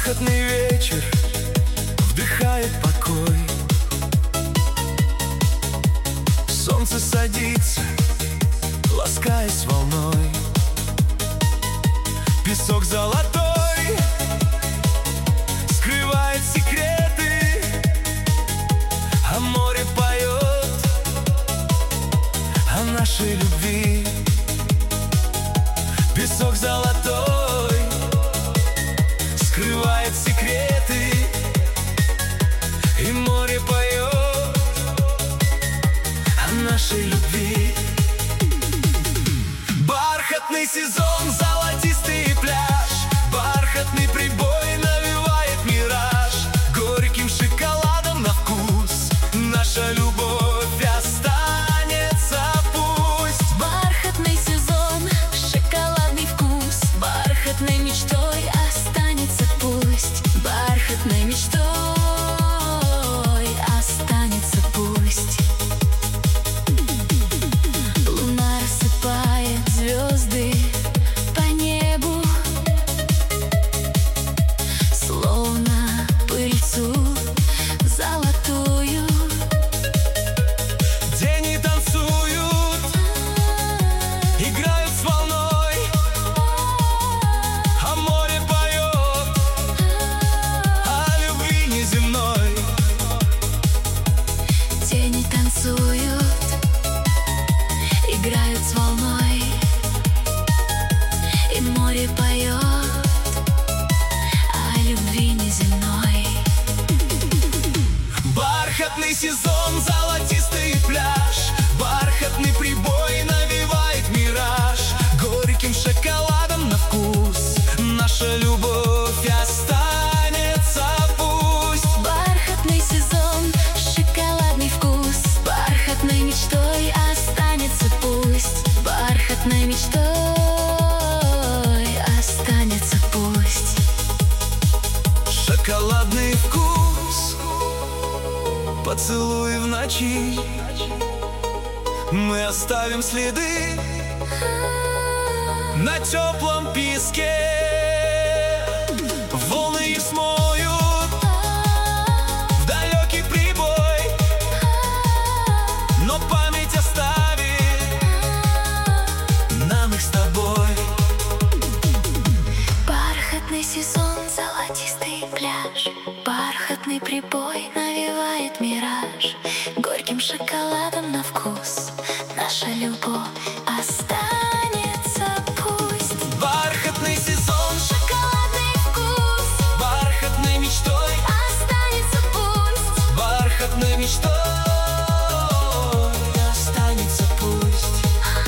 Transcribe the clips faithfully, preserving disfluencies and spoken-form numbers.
Бархатный вечер вдыхает покой. Солнце садится, ласкаясь волной. Песок золотой скрывает секреты, а море поет о нашей любви. Песок золотой скрывает секреты, и море поет о нашей любви. Бархатный сезон, золотистый пляж, бархатный прибой навевает мираж. Горьким шоколадом на вкус наша любовь останется пусть. Бархатный сезон, шоколадный вкус, бархатной мечтой останется пусть. Бархатной мечтой останется пусть. Луна рассыпает звезды по небу, словно пыльцу золотую. Тени танцуют, играют с волной, а море поет о любви неземной. Тени танцуют, играют с волной, и море поет о любви неземной. Бархатный сезон, золотистый пляж, бархатный прибой навевает мираж. Горьким шоколадом на вкус наша любовь останется пусть. Бархатный сезон, шоколадный вкус, бархатной мечтой останется пусть. Бархатной мечтой останется пусть. Шоколадный вкус, поцелуй в ночи, мы оставим следы на теплом песке. Волны их смоют в далекий прибой, но память оставит нам их с тобой. Бархатный сезон, золотистый пляж, бархатный прибой навевает мираж. Горьким шоколадом на вкус наша любовь останется пусть. Бархатный сезон, Шоколадный вкус бархатной мечтой, останется пусть. бархатной мечтой останется пусть.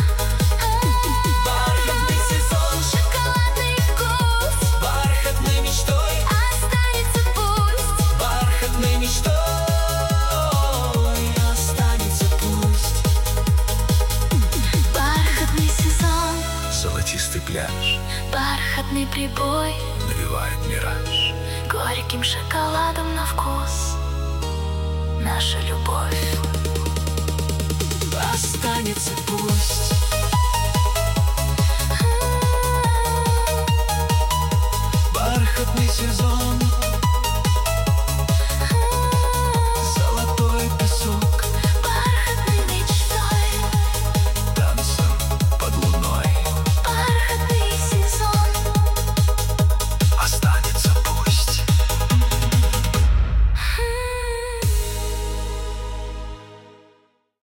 Бархатный сезон, Шоколадный вкус бархатной мечтой, останется пусть. бархатной мечтой останется пусть. Бархатный сезон, Золотистый пляж бархатный прибой навевает мираж. горьким шоколадом на вкус наша любовь Останется пусть.